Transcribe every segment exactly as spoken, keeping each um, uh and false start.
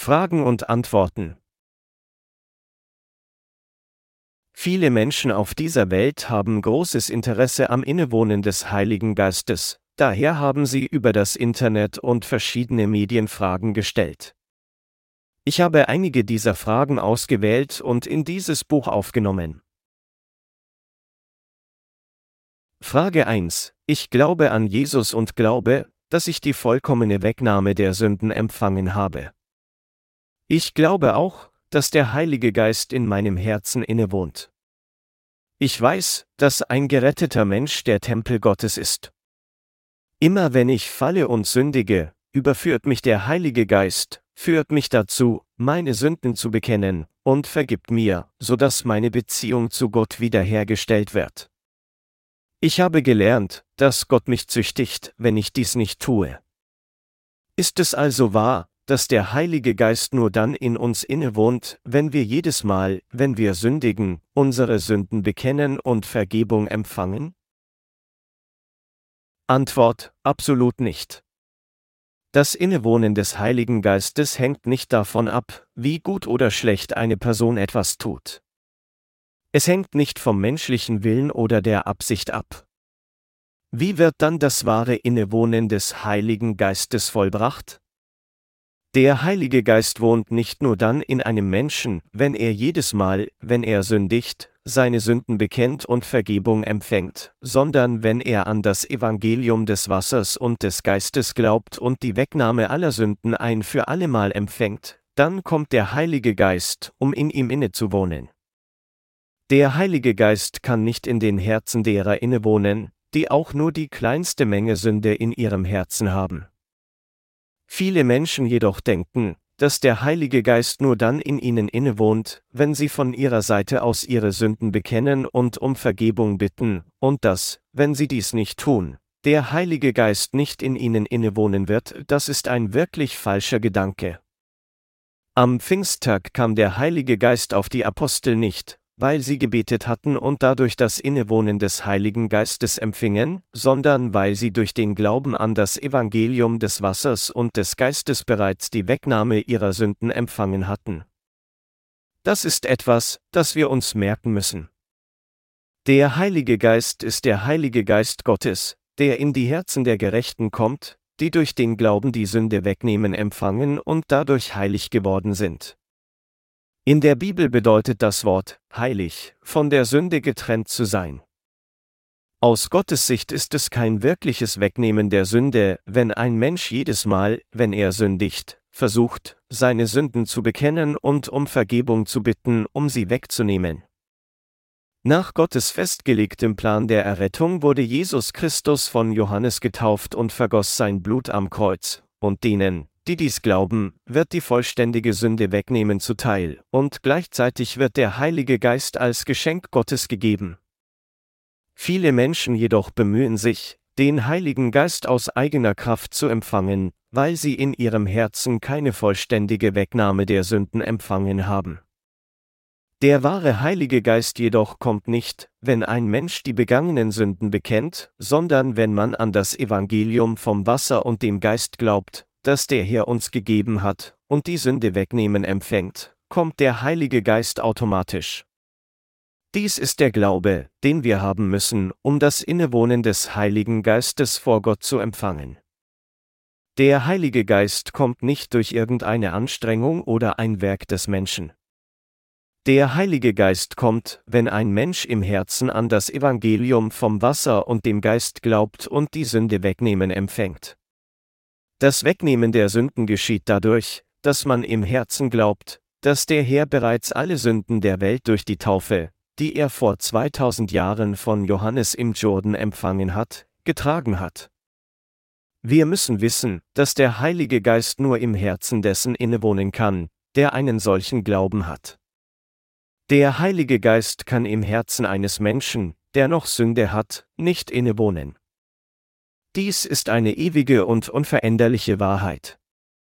Fragen und Antworten. Viele Menschen auf dieser Welt haben großes Interesse am Innewohnen des Heiligen Geistes, daher haben sie über das Internet und verschiedene Medien Fragen gestellt. Ich habe einige dieser Fragen ausgewählt und in dieses Buch aufgenommen. Frage eins. Ich glaube an Jesus und glaube, dass ich die vollkommene Wegnahme der Sünden empfangen habe. Ich glaube auch, dass der Heilige Geist in meinem Herzen innewohnt. Ich weiß, dass ein geretteter Mensch der Tempel Gottes ist. Immer wenn ich falle und sündige, überführt mich der Heilige Geist, führt mich dazu, meine Sünden zu bekennen, und vergibt mir, sodass meine Beziehung zu Gott wiederhergestellt wird. Ich habe gelernt, dass Gott mich züchtigt, wenn ich dies nicht tue. Ist es also wahr, dass der Heilige Geist nur dann in uns innewohnt, wenn wir jedes Mal, wenn wir sündigen, unsere Sünden bekennen und Vergebung empfangen? Antwort: Absolut nicht. Das Innewohnen des Heiligen Geistes hängt nicht davon ab, wie gut oder schlecht eine Person etwas tut. Es hängt nicht vom menschlichen Willen oder der Absicht ab. Wie wird dann das wahre Innewohnen des Heiligen Geistes vollbracht? Der Heilige Geist wohnt nicht nur dann in einem Menschen, wenn er jedes Mal, wenn er sündigt, seine Sünden bekennt und Vergebung empfängt, sondern wenn er an das Evangelium des Wassers und des Geistes glaubt und die Wegnahme aller Sünden ein für allemal empfängt, dann kommt der Heilige Geist, um in ihm innezuwohnen. Der Heilige Geist kann nicht in den Herzen derer innewohnen, die auch nur die kleinste Menge Sünde in ihrem Herzen haben. Viele Menschen jedoch denken, dass der Heilige Geist nur dann in ihnen innewohnt, wenn sie von ihrer Seite aus ihre Sünden bekennen und um Vergebung bitten, und dass, wenn sie dies nicht tun, der Heilige Geist nicht in ihnen innewohnen wird. Das ist ein wirklich falscher Gedanke. Am Pfingsttag kam der Heilige Geist auf die Apostel nicht, weil sie gebetet hatten und dadurch das Innewohnen des Heiligen Geistes empfingen, sondern weil sie durch den Glauben an das Evangelium des Wassers und des Geistes bereits die Wegnahme ihrer Sünden empfangen hatten. Das ist etwas, das wir uns merken müssen. Der Heilige Geist ist der Heilige Geist Gottes, der in die Herzen der Gerechten kommt, die durch den Glauben die Sünde wegnehmen empfangen und dadurch heilig geworden sind. In der Bibel bedeutet das Wort heilig, von der Sünde getrennt zu sein. Aus Gottes Sicht ist es kein wirkliches Wegnehmen der Sünde, wenn ein Mensch jedes Mal, wenn er sündigt, versucht, seine Sünden zu bekennen und um Vergebung zu bitten, um sie wegzunehmen. Nach Gottes festgelegtem Plan der Errettung wurde Jesus Christus von Johannes getauft und vergoss sein Blut am Kreuz, und denen, die dies glauben, wird die vollständige Sünde wegnehmen zuteil, und gleichzeitig wird der Heilige Geist als Geschenk Gottes gegeben. Viele Menschen jedoch bemühen sich, den Heiligen Geist aus eigener Kraft zu empfangen, weil sie in ihrem Herzen keine vollständige Wegnahme der Sünden empfangen haben. Der wahre Heilige Geist jedoch kommt nicht, wenn ein Mensch die begangenen Sünden bekennt, sondern wenn man an das Evangelium vom Wasser und dem Geist glaubt, das der Herr uns gegeben hat, und die Sünde wegnehmen empfängt, kommt der Heilige Geist automatisch. Dies ist der Glaube, den wir haben müssen, um das Innewohnen des Heiligen Geistes vor Gott zu empfangen. Der Heilige Geist kommt nicht durch irgendeine Anstrengung oder ein Werk des Menschen. Der Heilige Geist kommt, wenn ein Mensch im Herzen an das Evangelium vom Wasser und dem Geist glaubt und die Sünde wegnehmen empfängt. Das Wegnehmen der Sünden geschieht dadurch, dass man im Herzen glaubt, dass der Herr bereits alle Sünden der Welt durch die Taufe, die er vor zweitausend Jahren von Johannes im Jordan empfangen hat, getragen hat. Wir müssen wissen, dass der Heilige Geist nur im Herzen dessen innewohnen kann, der einen solchen Glauben hat. Der Heilige Geist kann im Herzen eines Menschen, der noch Sünde hat, nicht innewohnen. Dies ist eine ewige und unveränderliche Wahrheit.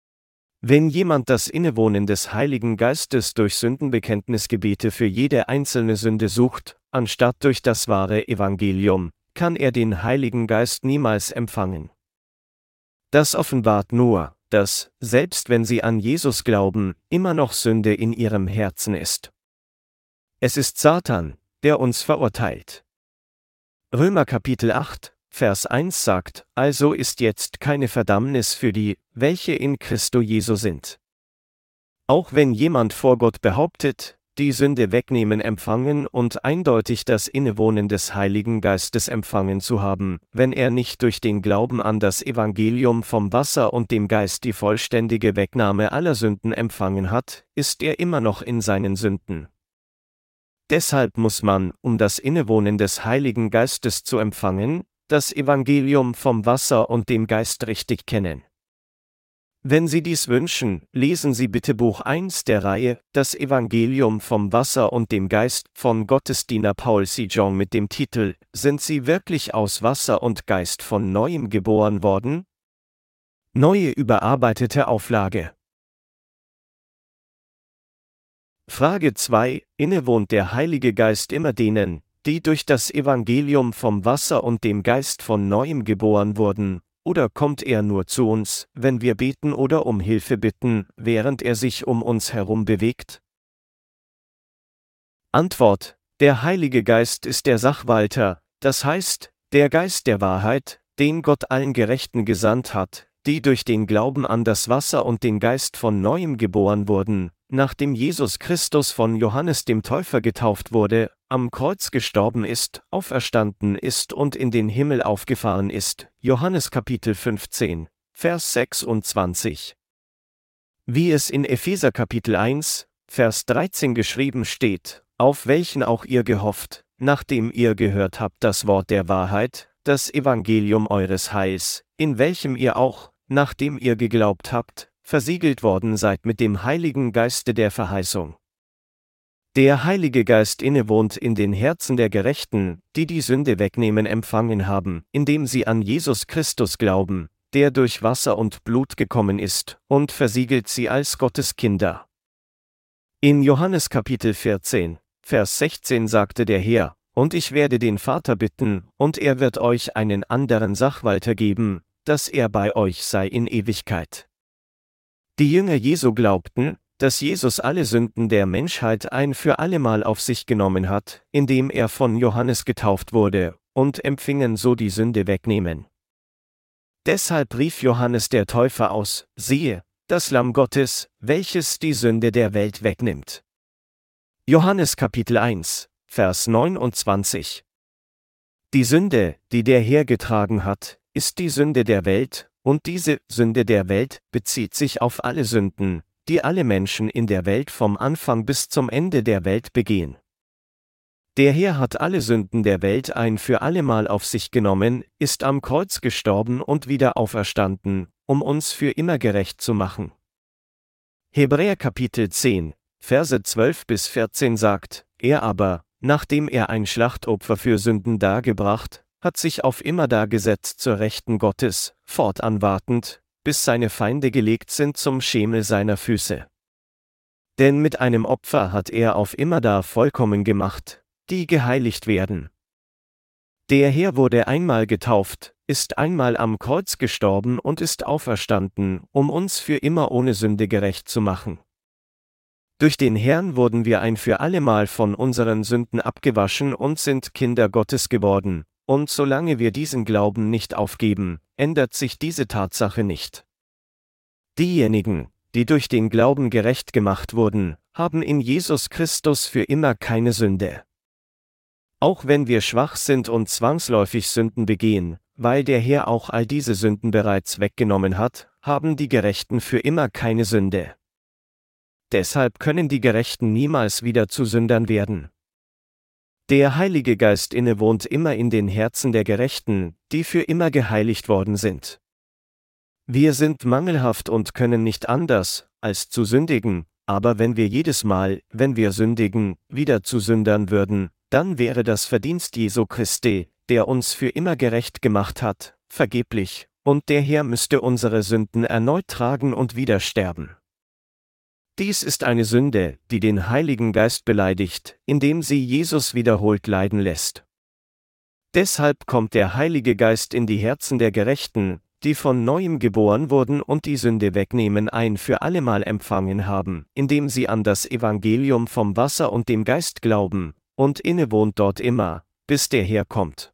Wenn jemand das Innewohnen des Heiligen Geistes durch Sündenbekenntnisgebete für jede einzelne Sünde sucht, anstatt durch das wahre Evangelium, kann er den Heiligen Geist niemals empfangen. Das offenbart nur, dass, selbst wenn sie an Jesus glauben, immer noch Sünde in ihrem Herzen ist. Es ist Satan, der uns verurteilt. Römer Kapitel acht, Vers eins sagt, also ist jetzt keine Verdammnis für die, welche in Christo Jesu sind. Auch wenn jemand vor Gott behauptet, die Sünde wegnehmen empfangen und eindeutig das Innewohnen des Heiligen Geistes empfangen zu haben, wenn er nicht durch den Glauben an das Evangelium vom Wasser und dem Geist die vollständige Wegnahme aller Sünden empfangen hat, ist er immer noch in seinen Sünden. Deshalb muss man, um das Innewohnen des Heiligen Geistes zu empfangen, das Evangelium vom Wasser und dem Geist richtig kennen. Wenn Sie dies wünschen, lesen Sie bitte Buch eins der Reihe, das Evangelium vom Wasser und dem Geist, von Gottesdiener Paul C. Jong mit dem Titel, Sind Sie wirklich aus Wasser und Geist von Neuem geboren worden? Neue überarbeitete Auflage. Frage zwei. Innewohnt der Heilige Geist immer denen, die durch das Evangelium vom Wasser und dem Geist von Neuem geboren wurden, oder kommt er nur zu uns, wenn wir beten oder um Hilfe bitten, während er sich um uns herum bewegt? Antwort: Der Heilige Geist ist der Sachwalter, das heißt, der Geist der Wahrheit, den Gott allen Gerechten gesandt hat, die durch den Glauben an das Wasser und den Geist von Neuem geboren wurden, nachdem Jesus Christus von Johannes dem Täufer getauft wurde, am Kreuz gestorben ist, auferstanden ist und in den Himmel aufgefahren ist. Johannes Kapitel fünfzehn, Vers sechsundzwanzig. Wie es in Epheser Kapitel eins, Vers dreizehn geschrieben steht, auf welchen auch ihr gehofft, nachdem ihr gehört habt das Wort der Wahrheit, das Evangelium eures Heils, in welchem ihr auch, nachdem ihr geglaubt habt, versiegelt worden seid mit dem Heiligen Geiste der Verheißung. Der Heilige Geist innewohnt in den Herzen der Gerechten, die die Sünde wegnehmen empfangen haben, indem sie an Jesus Christus glauben, der durch Wasser und Blut gekommen ist, und versiegelt sie als Gottes Kinder. In Johannes Kapitel vierzehn, Vers sechzehn sagte der Herr, und ich werde den Vater bitten, und er wird euch einen anderen Sachwalter geben, dass er bei euch sei in Ewigkeit. Die Jünger Jesu glaubten, dass Jesus alle Sünden der Menschheit ein für allemal auf sich genommen hat, indem er von Johannes getauft wurde, und empfingen so die Sünde wegnehmen. Deshalb rief Johannes der Täufer aus, siehe, das Lamm Gottes, welches die Sünde der Welt wegnimmt. Johannes Kapitel eins, Vers neunundzwanzig. Die Sünde, die der Herr getragen hat, ist die Sünde der Welt, und diese Sünde der Welt bezieht sich auf alle Sünden, die alle Menschen in der Welt vom Anfang bis zum Ende der Welt begehen. Der Herr hat alle Sünden der Welt ein für allemal auf sich genommen, ist am Kreuz gestorben und wieder auferstanden, um uns für immer gerecht zu machen. Hebräer Kapitel zehn, Verse zwölf bis vierzehn sagt, er aber, nachdem er ein Schlachtopfer für Sünden dargebracht, hat sich auf immerdar gesetzt zur Rechten Gottes, fortan wartend, bis seine Feinde gelegt sind zum Schemel seiner Füße. Denn mit einem Opfer hat er auf immerdar vollkommen gemacht, die geheiligt werden. Der Herr wurde einmal getauft, ist einmal am Kreuz gestorben und ist auferstanden, um uns für immer ohne Sünde gerecht zu machen. Durch den Herrn wurden wir ein für allemal von unseren Sünden abgewaschen und sind Kinder Gottes geworden, und solange wir diesen Glauben nicht aufgeben, ändert sich diese Tatsache nicht. Diejenigen, die durch den Glauben gerecht gemacht wurden, haben in Jesus Christus für immer keine Sünde. Auch wenn wir schwach sind und zwangsläufig Sünden begehen, weil der Herr auch all diese Sünden bereits weggenommen hat, haben die Gerechten für immer keine Sünde. Deshalb können die Gerechten niemals wieder zu Sündern werden. Der Heilige Geist innewohnt immer in den Herzen der Gerechten, die für immer geheiligt worden sind. Wir sind mangelhaft und können nicht anders, als zu sündigen, aber wenn wir jedes Mal, wenn wir sündigen, wieder zu Sündern würden, dann wäre das Verdienst Jesu Christi, der uns für immer gerecht gemacht hat, vergeblich, und der Herr müsste unsere Sünden erneut tragen und wieder sterben. Dies ist eine Sünde, die den Heiligen Geist beleidigt, indem sie Jesus wiederholt leiden lässt. Deshalb kommt der Heilige Geist in die Herzen der Gerechten, die von neuem geboren wurden und die Sünde wegnehmen, ein für allemal empfangen haben, indem sie an das Evangelium vom Wasser und dem Geist glauben, und innewohnt dort immer, bis der Herr kommt.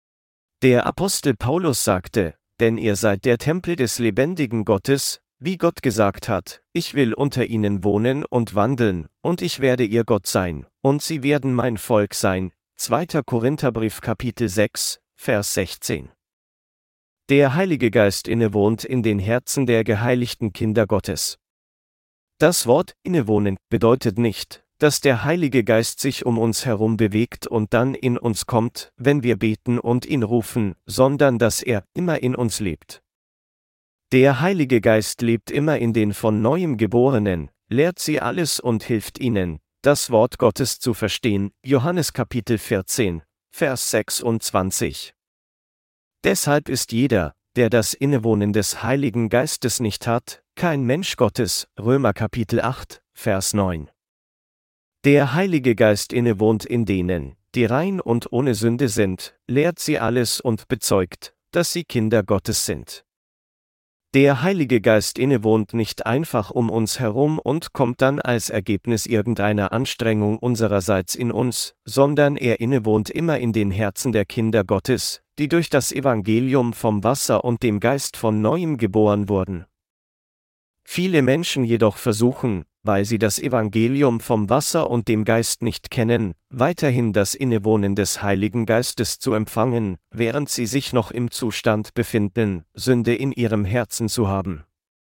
Der Apostel Paulus sagte, denn ihr seid der Tempel des lebendigen Gottes, wie Gott gesagt hat, ich will unter ihnen wohnen und wandeln, und ich werde ihr Gott sein, und sie werden mein Volk sein. zweiter Korintherbrief Kapitel sechs, Vers sechzehn. Der Heilige Geist innewohnt in den Herzen der geheiligten Kinder Gottes. Das Wort innewohnen bedeutet nicht, dass der Heilige Geist sich um uns herum bewegt und dann in uns kommt, wenn wir beten und ihn rufen, sondern dass er immer in uns lebt. Der Heilige Geist lebt immer in den von neuem Geborenen, lehrt sie alles und hilft ihnen, das Wort Gottes zu verstehen. Johannes Kapitel vierzehn, Vers sechsundzwanzig. Deshalb ist jeder, der das Innewohnen des Heiligen Geistes nicht hat, kein Mensch Gottes. Römer Kapitel acht, Vers neun. Der Heilige Geist innewohnt in denen, die rein und ohne Sünde sind, lehrt sie alles und bezeugt, dass sie Kinder Gottes sind. Der Heilige Geist innewohnt nicht einfach um uns herum und kommt dann als Ergebnis irgendeiner Anstrengung unsererseits in uns, sondern er innewohnt immer in den Herzen der Kinder Gottes, die durch das Evangelium vom Wasser und dem Geist von neuem geboren wurden. Viele Menschen jedoch versuchen, weil sie das Evangelium vom Wasser und dem Geist nicht kennen, weiterhin das Innewohnen des Heiligen Geistes zu empfangen, während sie sich noch im Zustand befinden, Sünde in ihrem Herzen zu haben.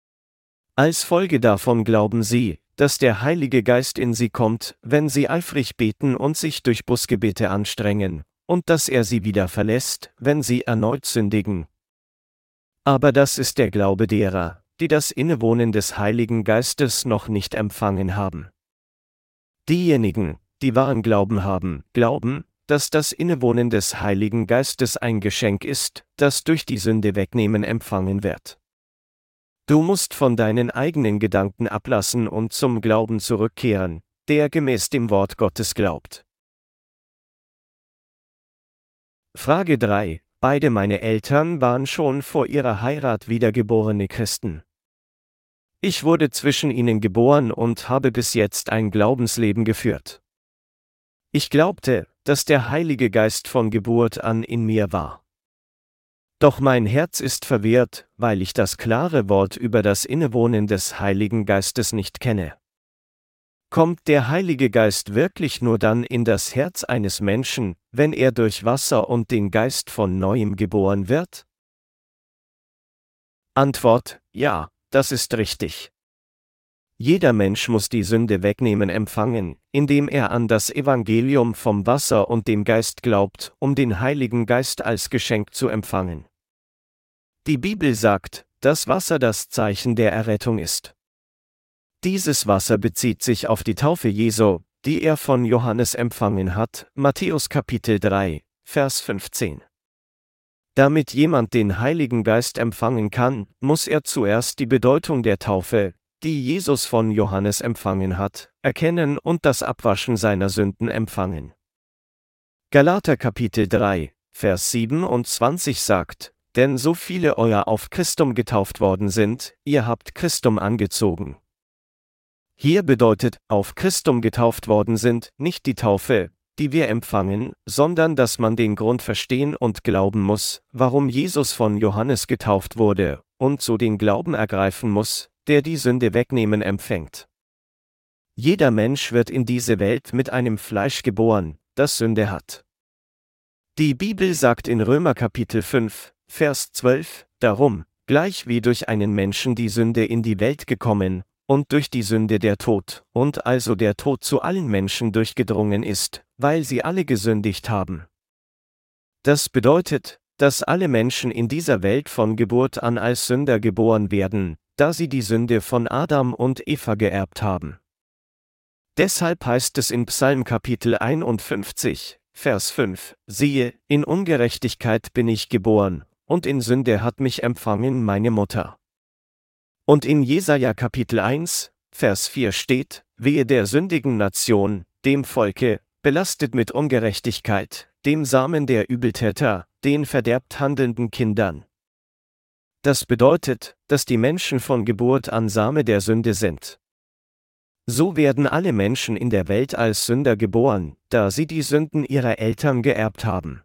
Als Folge davon glauben sie, dass der Heilige Geist in sie kommt, wenn sie eifrig beten und sich durch Bußgebete anstrengen, und dass er sie wieder verlässt, wenn sie erneut sündigen. Aber das ist der Glaube derer, die das Innewohnen des Heiligen Geistes noch nicht empfangen haben. Diejenigen, die wahren Glauben haben, glauben, dass das Innewohnen des Heiligen Geistes ein Geschenk ist, das durch die Sünde wegnehmen empfangen wird. Du musst von deinen eigenen Gedanken ablassen und zum Glauben zurückkehren, der gemäß dem Wort Gottes glaubt. Frage drei. Beide meine Eltern waren schon vor ihrer Heirat wiedergeborene Christen. Ich wurde zwischen ihnen geboren und habe bis jetzt ein Glaubensleben geführt. Ich glaubte, dass der Heilige Geist von Geburt an in mir war. Doch mein Herz ist verwirrt, weil ich das klare Wort über das Innewohnen des Heiligen Geistes nicht kenne. Kommt der Heilige Geist wirklich nur dann in das Herz eines Menschen, wenn er durch Wasser und den Geist von neuem geboren wird? Antwort: Ja. Das ist richtig. Jeder Mensch muss die Sünde wegnehmen empfangen, indem er an das Evangelium vom Wasser und dem Geist glaubt, um den Heiligen Geist als Geschenk zu empfangen. Die Bibel sagt, dass Wasser das Zeichen der Errettung ist. Dieses Wasser bezieht sich auf die Taufe Jesu, die er von Johannes empfangen hat, Matthäus Kapitel drei, Vers fünfzehn. Damit jemand den Heiligen Geist empfangen kann, muss er zuerst die Bedeutung der Taufe, die Jesus von Johannes empfangen hat, erkennen und das Abwaschen seiner Sünden empfangen. Galater Kapitel drei, Vers siebenundzwanzig sagt, denn so viele euer auf Christum getauft worden sind, ihr habt Christum angezogen. Hier bedeutet, auf Christum getauft worden sind, nicht die Taufe, die wir empfangen, sondern dass man den Grund verstehen und glauben muss, warum Jesus von Johannes getauft wurde, und so den Glauben ergreifen muss, der die Sünde wegnehmen empfängt. Jeder Mensch wird in diese Welt mit einem Fleisch geboren, das Sünde hat. Die Bibel sagt in Römer Kapitel fünf, Vers zwölf, darum, gleich wie durch einen Menschen die Sünde in die Welt gekommen, und durch die Sünde der Tod, und also der Tod zu allen Menschen durchgedrungen ist, weil sie alle gesündigt haben. Das bedeutet, dass alle Menschen in dieser Welt von Geburt an als Sünder geboren werden, da sie die Sünde von Adam und Eva geerbt haben. Deshalb heißt es in Psalm Kapitel einundfünfzig, Vers fünf, siehe, in Ungerechtigkeit bin ich geboren, und in Sünde hat mich empfangen meine Mutter. Und in Jesaja Kapitel eins, Vers vier steht, wehe der sündigen Nation, dem Volke, belastet mit Ungerechtigkeit, dem Samen der Übeltäter, den verderbt handelnden Kindern. Das bedeutet, dass die Menschen von Geburt an Same der Sünde sind. So werden alle Menschen in der Welt als Sünder geboren, da sie die Sünden ihrer Eltern geerbt haben.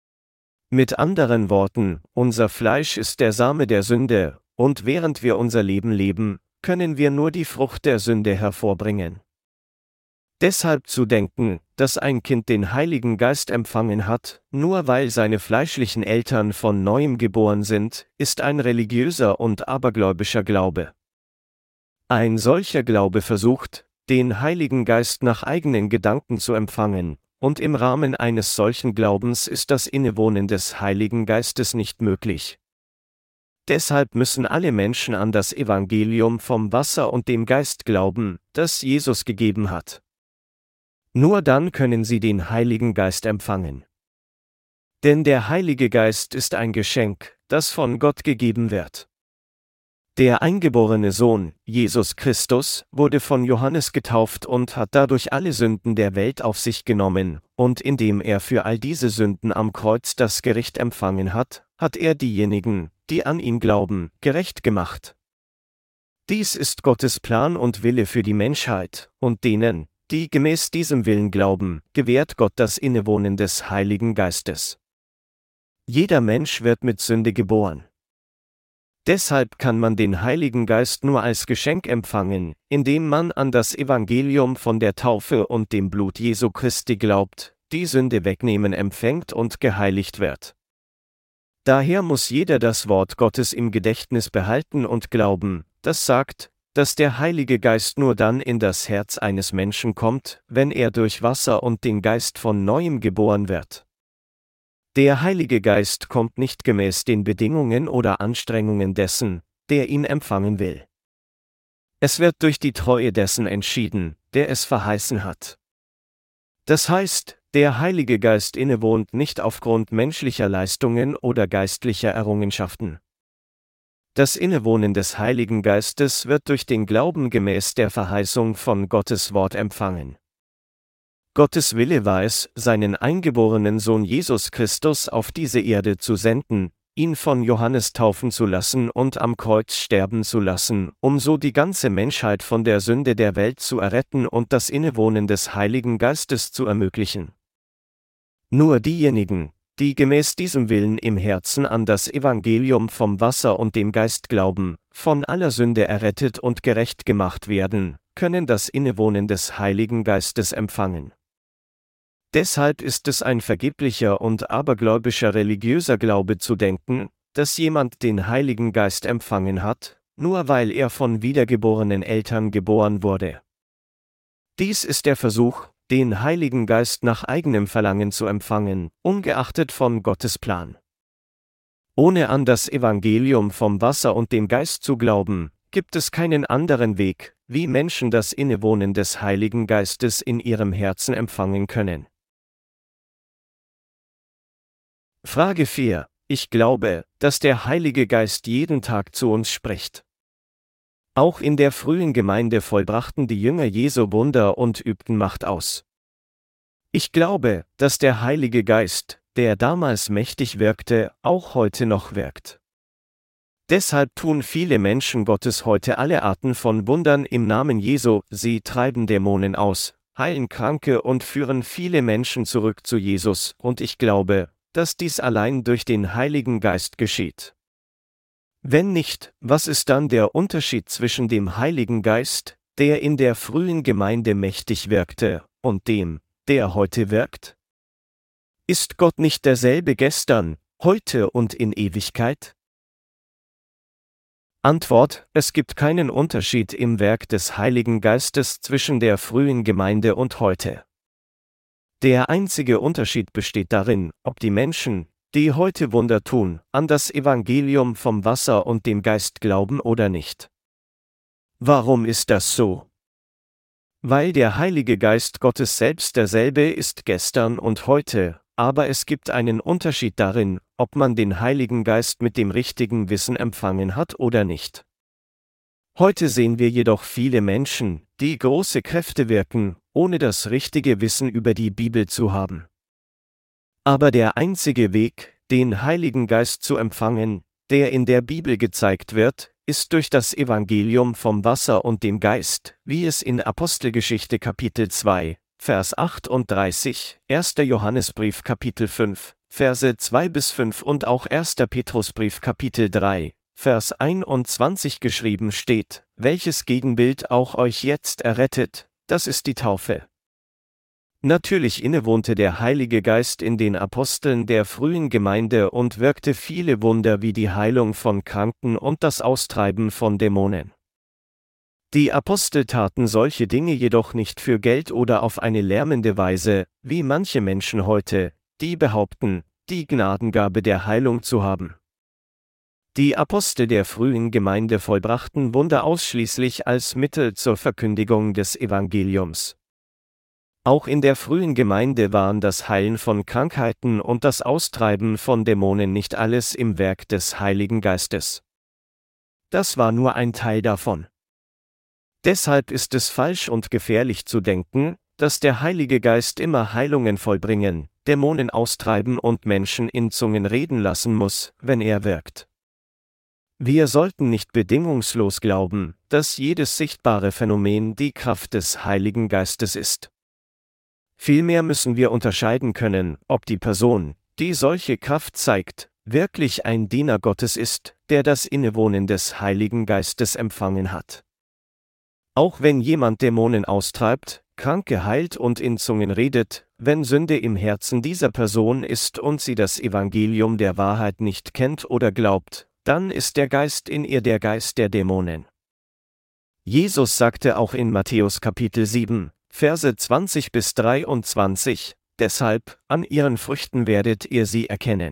Mit anderen Worten, unser Fleisch ist der Same der Sünde, und während wir unser Leben leben, können wir nur die Frucht der Sünde hervorbringen. Deshalb zu denken, dass ein Kind den Heiligen Geist empfangen hat, nur weil seine fleischlichen Eltern von neuem geboren sind, ist ein religiöser und abergläubischer Glaube. Ein solcher Glaube versucht, den Heiligen Geist nach eigenen Gedanken zu empfangen, und im Rahmen eines solchen Glaubens ist das Innewohnen des Heiligen Geistes nicht möglich. Deshalb müssen alle Menschen an das Evangelium vom Wasser und dem Geist glauben, das Jesus gegeben hat. Nur dann können sie den Heiligen Geist empfangen. Denn der Heilige Geist ist ein Geschenk, das von Gott gegeben wird. Der eingeborene Sohn, Jesus Christus, wurde von Johannes getauft und hat dadurch alle Sünden der Welt auf sich genommen, und indem er für all diese Sünden am Kreuz das Gericht empfangen hat, hat er diejenigen, die an ihn glauben, gerecht gemacht. Dies ist Gottes Plan und Wille für die Menschheit, und denen, die gemäß diesem Willen glauben, gewährt Gott das Innewohnen des Heiligen Geistes. Jeder Mensch wird mit Sünde geboren. Deshalb kann man den Heiligen Geist nur als Geschenk empfangen, indem man an das Evangelium von der Taufe und dem Blut Jesu Christi glaubt, die Sünde wegnehmen empfängt und geheiligt wird. Daher muss jeder das Wort Gottes im Gedächtnis behalten und glauben, das sagt, dass der Heilige Geist nur dann in das Herz eines Menschen kommt, wenn er durch Wasser und den Geist von neuem geboren wird. Der Heilige Geist kommt nicht gemäß den Bedingungen oder Anstrengungen dessen, der ihn empfangen will. Es wird durch die Treue dessen entschieden, der es verheißen hat. Das heißt, der Heilige Geist innewohnt nicht aufgrund menschlicher Leistungen oder geistlicher Errungenschaften. Das Innewohnen des Heiligen Geistes wird durch den Glauben gemäß der Verheißung von Gottes Wort empfangen. Gottes Wille war es, seinen eingeborenen Sohn Jesus Christus auf diese Erde zu senden, ihn von Johannes taufen zu lassen und am Kreuz sterben zu lassen, um so die ganze Menschheit von der Sünde der Welt zu erretten und das Innewohnen des Heiligen Geistes zu ermöglichen. Nur diejenigen, die gemäß diesem Willen im Herzen an das Evangelium vom Wasser und dem Geist glauben, von aller Sünde errettet und gerecht gemacht werden, können das Innewohnen des Heiligen Geistes empfangen. Deshalb ist es ein vergeblicher und abergläubischer religiöser Glaube zu denken, dass jemand den Heiligen Geist empfangen hat, nur weil er von wiedergeborenen Eltern geboren wurde. Dies ist der Versuch, den Heiligen Geist nach eigenem Verlangen zu empfangen, ungeachtet von Gottes Plan. Ohne an das Evangelium vom Wasser und dem Geist zu glauben, gibt es keinen anderen Weg, wie Menschen das Innewohnen des Heiligen Geistes in ihrem Herzen empfangen können. Frage vier. Ich glaube, dass der Heilige Geist jeden Tag zu uns spricht. Auch in der frühen Gemeinde vollbrachten die Jünger Jesu Wunder und übten Macht aus. Ich glaube, dass der Heilige Geist, der damals mächtig wirkte, auch heute noch wirkt. Deshalb tun viele Menschen Gottes heute alle Arten von Wundern im Namen Jesu, sie treiben Dämonen aus, heilen Kranke und führen viele Menschen zurück zu Jesus, und ich glaube, dass dies allein durch den Heiligen Geist geschieht. Wenn nicht, was ist dann der Unterschied zwischen dem Heiligen Geist, der in der frühen Gemeinde mächtig wirkte, und dem, der heute wirkt? Ist Gott nicht derselbe gestern, heute und in Ewigkeit? Antwort: Es gibt keinen Unterschied im Werk des Heiligen Geistes zwischen der frühen Gemeinde und heute. Der einzige Unterschied besteht darin, ob die Menschen, die heute Wunder tun, an das Evangelium vom Wasser und dem Geist glauben oder nicht. Warum ist das so? Weil der Heilige Geist Gottes selbst derselbe ist gestern und heute, aber es gibt einen Unterschied darin, ob man den Heiligen Geist mit dem richtigen Wissen empfangen hat oder nicht. Heute sehen wir jedoch viele Menschen, die große Kräfte wirken, ohne das richtige Wissen über die Bibel zu haben. Aber der einzige Weg, den Heiligen Geist zu empfangen, der in der Bibel gezeigt wird, ist durch das Evangelium vom Wasser und dem Geist, wie es in Apostelgeschichte Kapitel zwei, Vers achtunddreißig, erster Johannesbrief Kapitel fünf, Verse zwei bis fünf und auch erster Petrusbrief Kapitel drei, Vers einundzwanzig geschrieben steht, welches Gegenbild auch euch jetzt errettet, das ist die Taufe. Natürlich innewohnte der Heilige Geist in den Aposteln der frühen Gemeinde und wirkte viele Wunder wie die Heilung von Kranken und das Austreiben von Dämonen. Die Apostel taten solche Dinge jedoch nicht für Geld oder auf eine lärmende Weise, wie manche Menschen heute, die behaupten, die Gnadengabe der Heilung zu haben. Die Apostel der frühen Gemeinde vollbrachten Wunder ausschließlich als Mittel zur Verkündigung des Evangeliums. Auch in der frühen Gemeinde waren das Heilen von Krankheiten und das Austreiben von Dämonen nicht alles im Werk des Heiligen Geistes. Das war nur ein Teil davon. Deshalb ist es falsch und gefährlich zu denken, dass der Heilige Geist immer Heilungen vollbringen, Dämonen austreiben und Menschen in Zungen reden lassen muss, wenn er wirkt. Wir sollten nicht bedingungslos glauben, dass jedes sichtbare Phänomen die Kraft des Heiligen Geistes ist. Vielmehr müssen wir unterscheiden können, ob die Person, die solche Kraft zeigt, wirklich ein Diener Gottes ist, der das Innewohnen des Heiligen Geistes empfangen hat. Auch wenn jemand Dämonen austreibt, Kranke heilt und in Zungen redet, wenn Sünde im Herzen dieser Person ist und sie das Evangelium der Wahrheit nicht kennt oder glaubt, dann ist der Geist in ihr der Geist der Dämonen. Jesus sagte auch in Matthäus Kapitel sieben, Verse zwanzig bis dreiundzwanzig, deshalb, an ihren Früchten werdet ihr sie erkennen.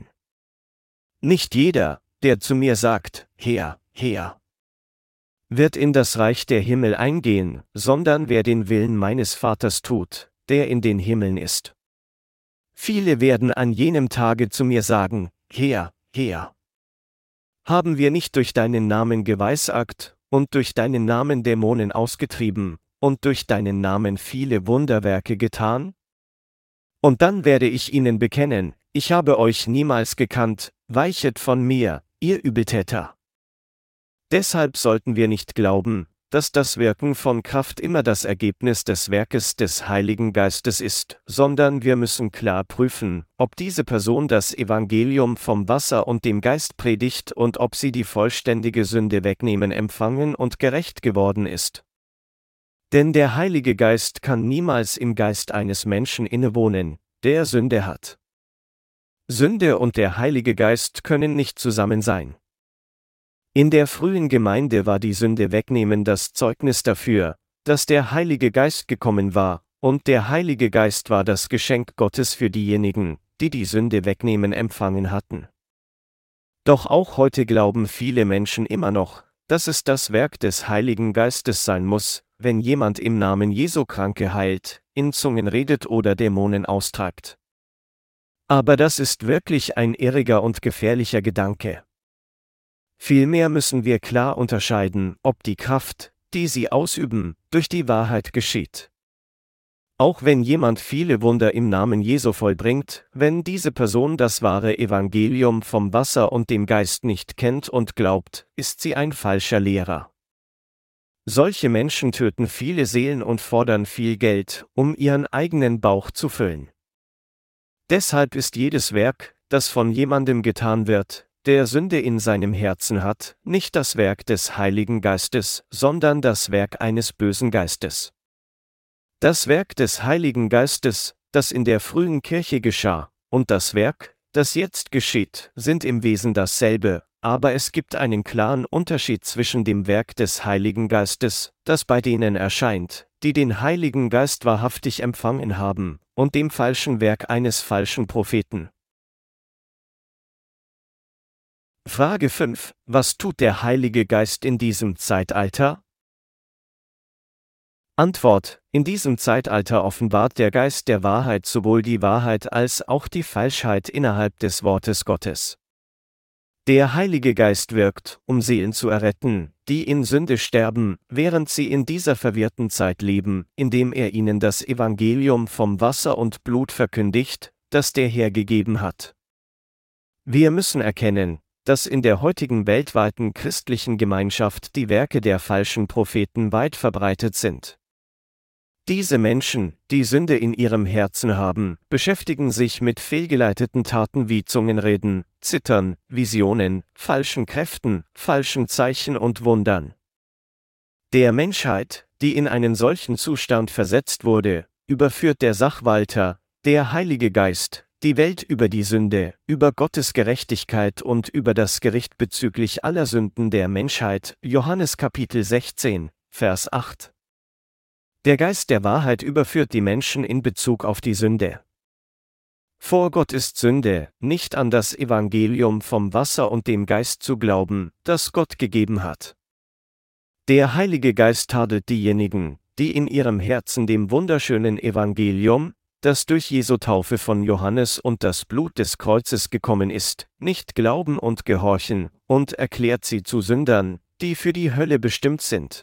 Nicht jeder, der zu mir sagt, Herr, Herr, wird in das Reich der Himmel eingehen, sondern wer den Willen meines Vaters tut, der in den Himmeln ist. Viele werden an jenem Tage zu mir sagen, Herr, Herr, haben wir nicht durch deinen Namen geweissagt, und durch deinen Namen Dämonen ausgetrieben, und durch deinen Namen viele Wunderwerke getan? Und dann werde ich ihnen bekennen, ich habe euch niemals gekannt, weichet von mir, ihr Übeltäter. Deshalb sollten wir nicht glauben, dass das Wirken von Kraft immer das Ergebnis des Werkes des Heiligen Geistes ist, sondern wir müssen klar prüfen, ob diese Person das Evangelium vom Wasser und dem Geist predigt und ob sie die vollständige Sünde wegnehmen empfangen und gerecht geworden ist. Denn der Heilige Geist kann niemals im Geist eines Menschen innewohnen, der Sünde hat. Sünde und der Heilige Geist können nicht zusammen sein. In der frühen Gemeinde war die Sünde wegnehmen das Zeugnis dafür, dass der Heilige Geist gekommen war, und der Heilige Geist war das Geschenk Gottes für diejenigen, die die Sünde wegnehmen empfangen hatten. Doch auch heute glauben viele Menschen immer noch, dass es das Werk des Heiligen Geistes sein muss, wenn jemand im Namen Jesu Kranke heilt, in Zungen redet oder Dämonen austreibt. Aber das ist wirklich ein irriger und gefährlicher Gedanke. Vielmehr müssen wir klar unterscheiden, ob die Kraft, die sie ausüben, durch die Wahrheit geschieht. Auch wenn jemand viele Wunder im Namen Jesu vollbringt, wenn diese Person das wahre Evangelium vom Wasser und dem Geist nicht kennt und glaubt, ist sie ein falscher Lehrer. Solche Menschen töten viele Seelen und fordern viel Geld, um ihren eigenen Bauch zu füllen. Deshalb ist jedes Werk, das von jemandem getan wird, der Sünde in seinem Herzen hat, nicht das Werk des Heiligen Geistes, sondern das Werk eines bösen Geistes. Das Werk des Heiligen Geistes, das in der frühen Kirche geschah, und das Werk, das jetzt geschieht, sind im Wesen dasselbe, aber es gibt einen klaren Unterschied zwischen dem Werk des Heiligen Geistes, das bei denen erscheint, die den Heiligen Geist wahrhaftig empfangen haben, und dem falschen Werk eines falschen Propheten. Frage fünf. Was tut der Heilige Geist in diesem Zeitalter? Antwort: In diesem Zeitalter offenbart der Geist der Wahrheit sowohl die Wahrheit als auch die Falschheit innerhalb des Wortes Gottes. Der Heilige Geist wirkt, um Seelen zu erretten, die in Sünde sterben, während sie in dieser verwirrten Zeit leben, indem er ihnen das Evangelium vom Wasser und Blut verkündigt, das der Herr gegeben hat. Wir müssen erkennen, dass in der heutigen weltweiten christlichen Gemeinschaft die Werke der falschen Propheten weit verbreitet sind. Diese Menschen, die Sünde in ihrem Herzen haben, beschäftigen sich mit fehlgeleiteten Taten wie Zungenreden, Zittern, Visionen, falschen Kräften, falschen Zeichen und Wundern. Der Menschheit, die in einen solchen Zustand versetzt wurde, überführt der Sachwalter, der Heilige Geist, die Welt über die Sünde, über Gottes Gerechtigkeit und über das Gericht bezüglich aller Sünden der Menschheit, Johannes Kapitel sechzehn, Vers acht. Der Geist der Wahrheit überführt die Menschen in Bezug auf die Sünde. Vor Gott ist Sünde, nicht an das Evangelium vom Wasser und dem Geist zu glauben, das Gott gegeben hat. Der Heilige Geist tadelt diejenigen, die in ihrem Herzen dem wunderschönen Evangelium, das durch Jesu Taufe von Johannes und das Blut des Kreuzes gekommen ist, nicht glauben und gehorchen, und erklärt sie zu Sündern, die für die Hölle bestimmt sind.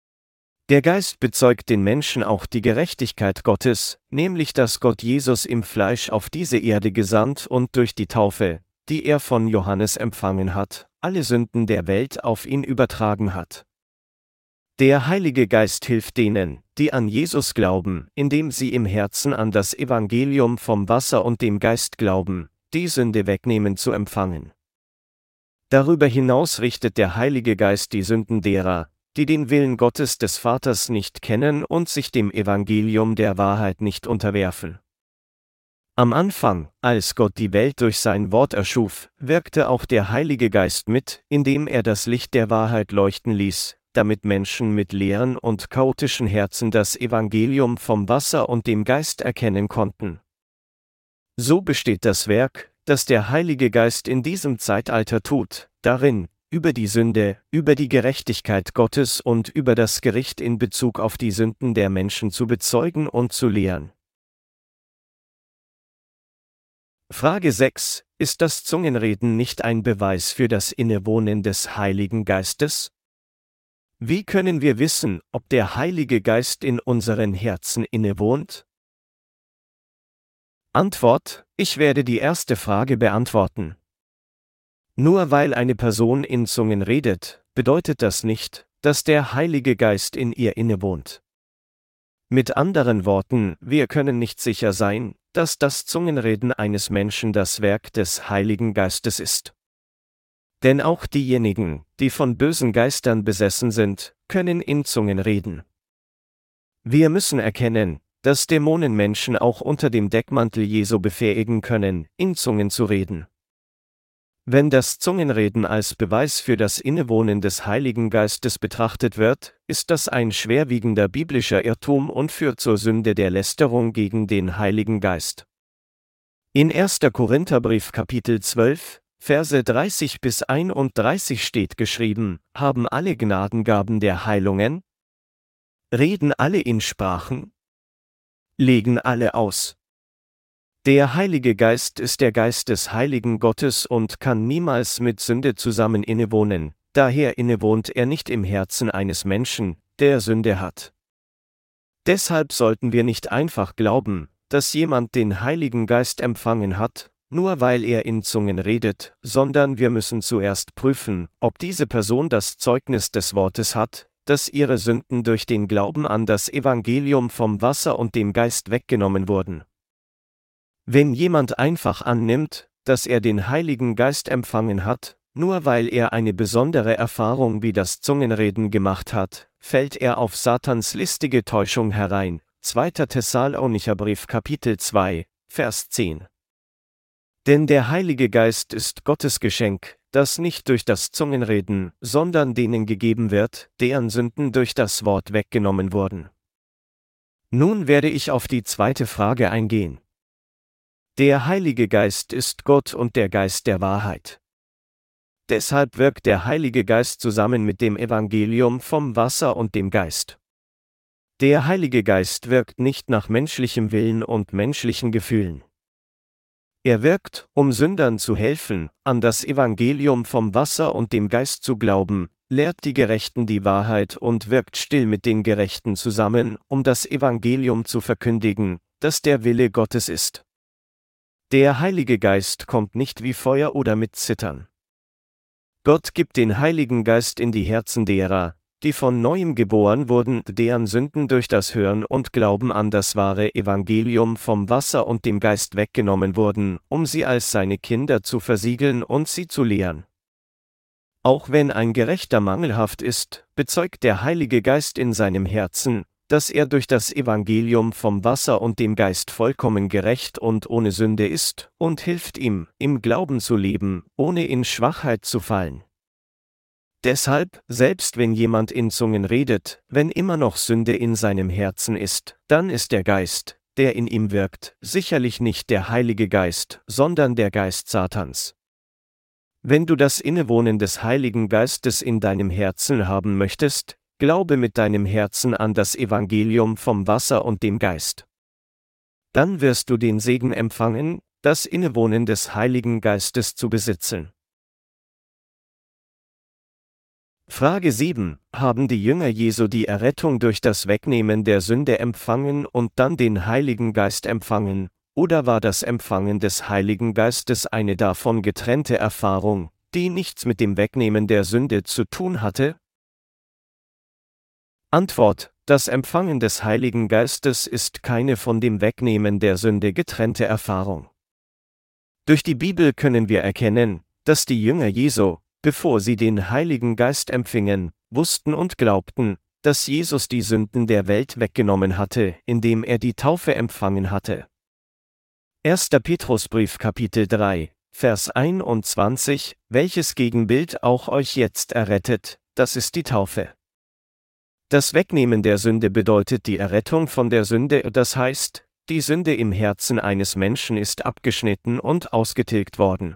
Der Geist bezeugt den Menschen auch die Gerechtigkeit Gottes, nämlich dass Gott Jesus im Fleisch auf diese Erde gesandt und durch die Taufe, die er von Johannes empfangen hat, alle Sünden der Welt auf ihn übertragen hat. Der Heilige Geist hilft denen, die an Jesus glauben, indem sie im Herzen an das Evangelium vom Wasser und dem Geist glauben, die Sünde wegnehmen zu empfangen. Darüber hinaus richtet der Heilige Geist die Sünden derer, die den Willen Gottes des Vaters nicht kennen und sich dem Evangelium der Wahrheit nicht unterwerfen. Am Anfang, als Gott die Welt durch sein Wort erschuf, wirkte auch der Heilige Geist mit, indem er das Licht der Wahrheit leuchten ließ, damit Menschen mit leeren und chaotischen Herzen das Evangelium vom Wasser und dem Geist erkennen konnten. So besteht das Werk, das der Heilige Geist in diesem Zeitalter tut, darin, über die Sünde, über die Gerechtigkeit Gottes und über das Gericht in Bezug auf die Sünden der Menschen zu bezeugen und zu lehren. Frage sechs. Ist das Zungenreden nicht ein Beweis für das Innewohnen des Heiligen Geistes? Wie können wir wissen, ob der Heilige Geist in unseren Herzen innewohnt? Antwort: Ich werde die erste Frage beantworten. Nur weil eine Person in Zungen redet, bedeutet das nicht, dass der Heilige Geist in ihr innewohnt. Mit anderen Worten, wir können nicht sicher sein, dass das Zungenreden eines Menschen das Werk des Heiligen Geistes ist. Denn auch diejenigen, die von bösen Geistern besessen sind, können in Zungen reden. Wir müssen erkennen, dass Dämonen Menschen auch unter dem Deckmantel Jesu befähigen können, in Zungen zu reden. Wenn das Zungenreden als Beweis für das Innewohnen des Heiligen Geistes betrachtet wird, ist das ein schwerwiegender biblischer Irrtum und führt zur Sünde der Lästerung gegen den Heiligen Geist. In erster Korintherbrief Kapitel zwölf, Verse dreißig bis einunddreißig steht geschrieben: Haben alle Gnadengaben der Heilungen? Reden alle in Sprachen? Legen alle aus? Der Heilige Geist ist der Geist des Heiligen Gottes und kann niemals mit Sünde zusammen innewohnen, daher innewohnt er nicht im Herzen eines Menschen, der Sünde hat. Deshalb sollten wir nicht einfach glauben, dass jemand den Heiligen Geist empfangen hat, nur weil er in Zungen redet, sondern wir müssen zuerst prüfen, ob diese Person das Zeugnis des Wortes hat, dass ihre Sünden durch den Glauben an das Evangelium vom Wasser und dem Geist weggenommen wurden. Wenn jemand einfach annimmt, dass er den Heiligen Geist empfangen hat, nur weil er eine besondere Erfahrung wie das Zungenreden gemacht hat, fällt er auf Satans listige Täuschung herein. zweiter Thessalonicherbrief Kapitel zwei, Vers zehn. Denn der Heilige Geist ist Gottes Geschenk, das nicht durch das Zungenreden, sondern denen gegeben wird, deren Sünden durch das Wort weggenommen wurden. Nun werde ich auf die zweite Frage eingehen. Der Heilige Geist ist Gott und der Geist der Wahrheit. Deshalb wirkt der Heilige Geist zusammen mit dem Evangelium vom Wasser und dem Geist. Der Heilige Geist wirkt nicht nach menschlichem Willen und menschlichen Gefühlen. Er wirkt, um Sündern zu helfen, an das Evangelium vom Wasser und dem Geist zu glauben, lehrt die Gerechten die Wahrheit und wirkt still mit den Gerechten zusammen, um das Evangelium zu verkündigen, das der Wille Gottes ist. Der Heilige Geist kommt nicht wie Feuer oder mit Zittern. Gott gibt den Heiligen Geist in die Herzen derer, die von neuem geboren wurden, deren Sünden durch das Hören und Glauben an das wahre Evangelium vom Wasser und dem Geist weggenommen wurden, um sie als seine Kinder zu versiegeln und sie zu lehren. Auch wenn ein Gerechter mangelhaft ist, bezeugt der Heilige Geist in seinem Herzen, dass er durch das Evangelium vom Wasser und dem Geist vollkommen gerecht und ohne Sünde ist, und hilft ihm, im Glauben zu leben, ohne in Schwachheit zu fallen. Deshalb, selbst wenn jemand in Zungen redet, wenn immer noch Sünde in seinem Herzen ist, dann ist der Geist, der in ihm wirkt, sicherlich nicht der Heilige Geist, sondern der Geist Satans. Wenn du das Innewohnen des Heiligen Geistes in deinem Herzen haben möchtest, glaube mit deinem Herzen an das Evangelium vom Wasser und dem Geist. Dann wirst du den Segen empfangen, das Innewohnen des Heiligen Geistes zu besitzen. Frage sieben. Haben die Jünger Jesu die Errettung durch das Wegnehmen der Sünde empfangen und dann den Heiligen Geist empfangen, oder war das Empfangen des Heiligen Geistes eine davon getrennte Erfahrung, die nichts mit dem Wegnehmen der Sünde zu tun hatte? Antwort: Das Empfangen des Heiligen Geistes ist keine von dem Wegnehmen der Sünde getrennte Erfahrung. Durch die Bibel können wir erkennen, dass die Jünger Jesu, bevor sie den Heiligen Geist empfingen, wussten und glaubten, dass Jesus die Sünden der Welt weggenommen hatte, indem er die Taufe empfangen hatte. erster Petrusbrief Kapitel drei, Vers einundzwanzig, welches Gegenbild auch euch jetzt errettet, das ist die Taufe. Das Wegnehmen der Sünde bedeutet die Errettung von der Sünde, das heißt, die Sünde im Herzen eines Menschen ist abgeschnitten und ausgetilgt worden.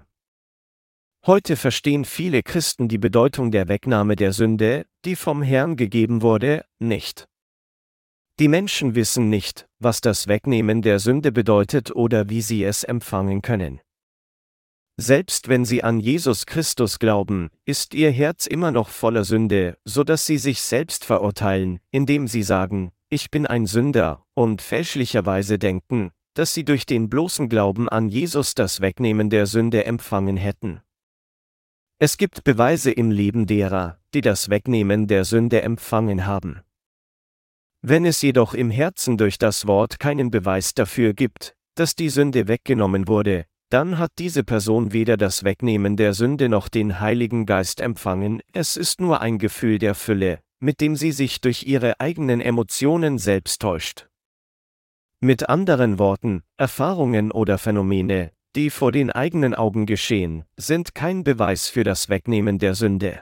Heute verstehen viele Christen die Bedeutung der Wegnahme der Sünde, die vom Herrn gegeben wurde, nicht. Die Menschen wissen nicht, was das Wegnehmen der Sünde bedeutet oder wie sie es empfangen können. Selbst wenn sie an Jesus Christus glauben, ist ihr Herz immer noch voller Sünde, so dass sie sich selbst verurteilen, indem sie sagen, ich bin ein Sünder, und fälschlicherweise denken, dass sie durch den bloßen Glauben an Jesus das Wegnehmen der Sünde empfangen hätten. Es gibt Beweise im Leben derer, die das Wegnehmen der Sünde empfangen haben. Wenn es jedoch im Herzen durch das Wort keinen Beweis dafür gibt, dass die Sünde weggenommen wurde, dann hat diese Person weder das Wegnehmen der Sünde noch den Heiligen Geist empfangen, es ist nur ein Gefühl der Fülle, mit dem sie sich durch ihre eigenen Emotionen selbst täuscht. Mit anderen Worten, Erfahrungen oder Phänomene, die vor den eigenen Augen geschehen, sind kein Beweis für das Wegnehmen der Sünde.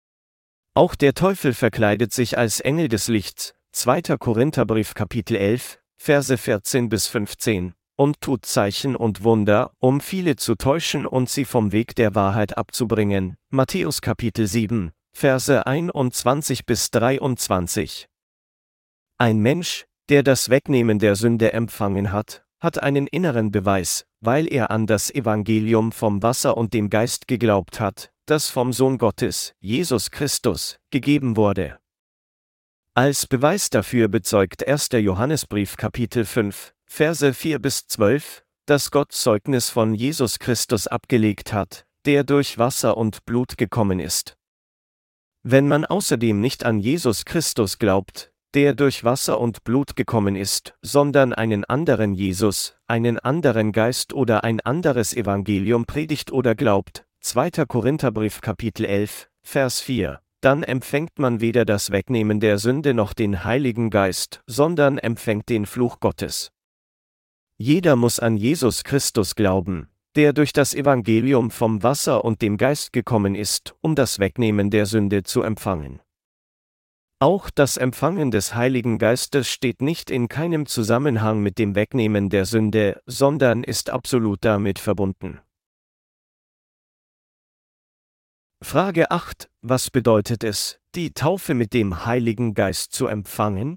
Auch der Teufel verkleidet sich als Engel des Lichts, zweiter Korintherbrief Kapitel elf, Verse vierzehn bis fünfzehn, und tut Zeichen und Wunder, um viele zu täuschen und sie vom Weg der Wahrheit abzubringen. Matthäus Kapitel sieben, Verse einundzwanzig bis dreiundzwanzig. Ein Mensch, der das Wegnehmen der Sünde empfangen hat, hat einen inneren Beweis, weil er an das Evangelium vom Wasser und dem Geist geglaubt hat, das vom Sohn Gottes, Jesus Christus, gegeben wurde. Als Beweis dafür bezeugt erster Johannesbrief Kapitel fünf, Verse vier bis zwölf, dass Gott Zeugnis von Jesus Christus abgelegt hat, der durch Wasser und Blut gekommen ist. Wenn man außerdem nicht an Jesus Christus glaubt, der durch Wasser und Blut gekommen ist, sondern einen anderen Jesus, einen anderen Geist oder ein anderes Evangelium predigt oder glaubt, zweiter Korintherbrief Kapitel elf, Vers vier, dann empfängt man weder das Wegnehmen der Sünde noch den Heiligen Geist, sondern empfängt den Fluch Gottes. Jeder muss an Jesus Christus glauben, der durch das Evangelium vom Wasser und dem Geist gekommen ist, um das Wegnehmen der Sünde zu empfangen. Auch das Empfangen des Heiligen Geistes steht nicht in keinem Zusammenhang mit dem Wegnehmen der Sünde, sondern ist absolut damit verbunden. Frage acht. Was bedeutet es, die Taufe mit dem Heiligen Geist zu empfangen?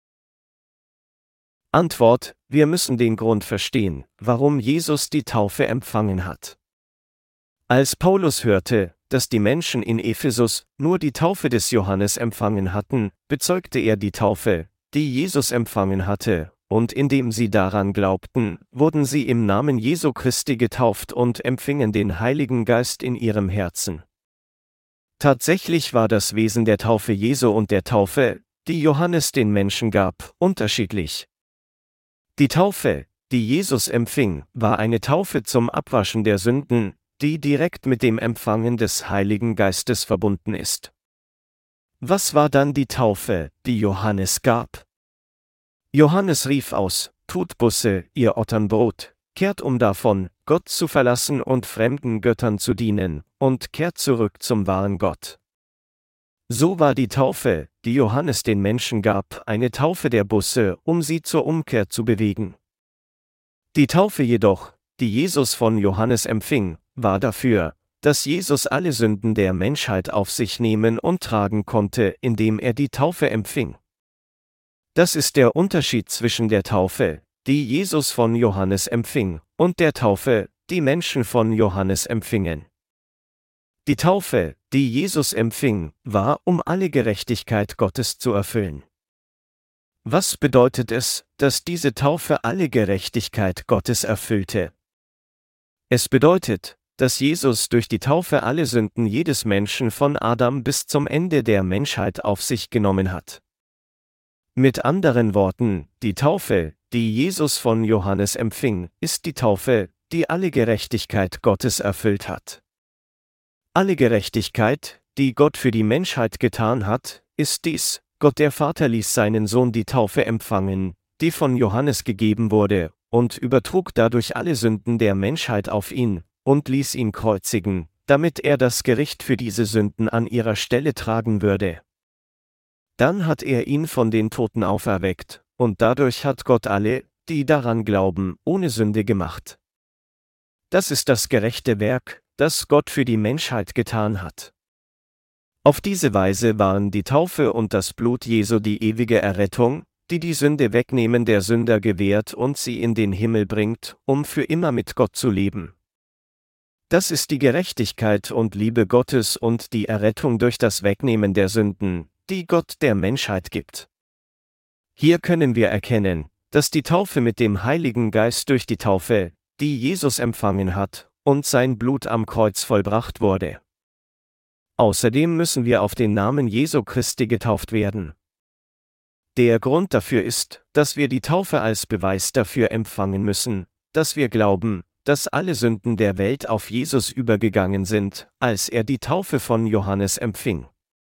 Antwort: Wir müssen den Grund verstehen, warum Jesus die Taufe empfangen hat. Als Paulus hörte, dass die Menschen in Ephesus nur die Taufe des Johannes empfangen hatten, bezeugte er die Taufe, die Jesus empfangen hatte, und indem sie daran glaubten, wurden sie im Namen Jesu Christi getauft und empfingen den Heiligen Geist in ihrem Herzen. Tatsächlich war das Wesen der Taufe Jesu und der Taufe, die Johannes den Menschen gab, unterschiedlich. Die Taufe, die Jesus empfing, war eine Taufe zum Abwaschen der Sünden, die direkt mit dem Empfangen des Heiligen Geistes verbunden ist. Was war dann die Taufe, die Johannes gab? Johannes rief aus: Tut Buße, ihr Otternbrot, kehrt um davon, Gott zu verlassen und fremden Göttern zu dienen, und kehrt zurück zum wahren Gott. So war die Taufe, die Johannes den Menschen gab, eine Taufe der Buße, um sie zur Umkehr zu bewegen. Die Taufe jedoch, die Jesus von Johannes empfing, war dafür, dass Jesus alle Sünden der Menschheit auf sich nehmen und tragen konnte, indem er die Taufe empfing. Das ist der Unterschied zwischen der Taufe, die Jesus von Johannes empfing, und der Taufe, die Menschen von Johannes empfingen. Die Taufe, die Jesus empfing, war, um alle Gerechtigkeit Gottes zu erfüllen. Was bedeutet es, dass diese Taufe alle Gerechtigkeit Gottes erfüllte? Es bedeutet, dass Jesus durch die Taufe alle Sünden jedes Menschen von Adam bis zum Ende der Menschheit auf sich genommen hat. Mit anderen Worten, die Taufe, die Jesus von Johannes empfing, ist die Taufe, die alle Gerechtigkeit Gottes erfüllt hat. Alle Gerechtigkeit, die Gott für die Menschheit getan hat, ist dies: Gott der Vater ließ seinen Sohn die Taufe empfangen, die von Johannes gegeben wurde, und übertrug dadurch alle Sünden der Menschheit auf ihn, und ließ ihn kreuzigen, damit er das Gericht für diese Sünden an ihrer Stelle tragen würde. Dann hat er ihn von den Toten auferweckt, und dadurch hat Gott alle, die daran glauben, ohne Sünde gemacht. Das ist das gerechte Werk, das Gott für die Menschheit getan hat. Auf diese Weise waren die Taufe und das Blut Jesu die ewige Errettung, die die Sünde wegnehmen der Sünder gewährt und sie in den Himmel bringt, um für immer mit Gott zu leben. Das ist die Gerechtigkeit und Liebe Gottes und die Errettung durch das Wegnehmen der Sünden, die Gott der Menschheit gibt. Hier können wir erkennen, dass die Taufe mit dem Heiligen Geist durch die Taufe, die Jesus empfangen hat, und sein Blut am Kreuz vollbracht wurde. Außerdem müssen wir auf den Namen Jesu Christi getauft werden. Der Grund dafür ist, dass wir die Taufe als Beweis dafür empfangen müssen, dass wir glauben, dass alle Sünden der Welt auf Jesus übergegangen sind, als er die Taufe von Johannes empfing.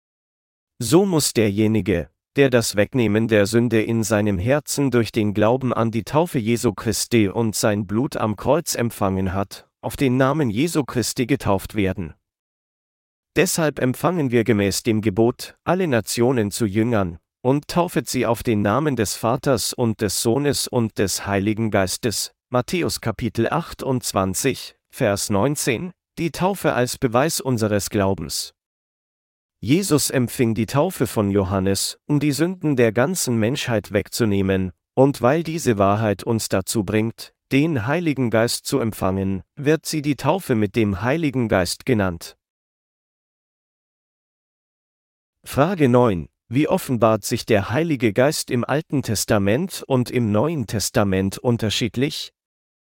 So muss derjenige, der das Wegnehmen der Sünde in seinem Herzen durch den Glauben an die Taufe Jesu Christi und sein Blut am Kreuz empfangen hat, auf den Namen Jesu Christi getauft werden. Deshalb empfangen wir gemäß dem Gebot, alle Nationen zu Jüngern, und taufet sie auf den Namen des Vaters und des Sohnes und des Heiligen Geistes. Matthäus Kapitel achtundzwanzig, Vers neunzehn, die Taufe als Beweis unseres Glaubens. Jesus empfing die Taufe von Johannes, um die Sünden der ganzen Menschheit wegzunehmen, und weil diese Wahrheit uns dazu bringt, den Heiligen Geist zu empfangen, wird sie die Taufe mit dem Heiligen Geist genannt. Frage neun. Wie offenbart sich der Heilige Geist im Alten Testament und im Neuen Testament unterschiedlich?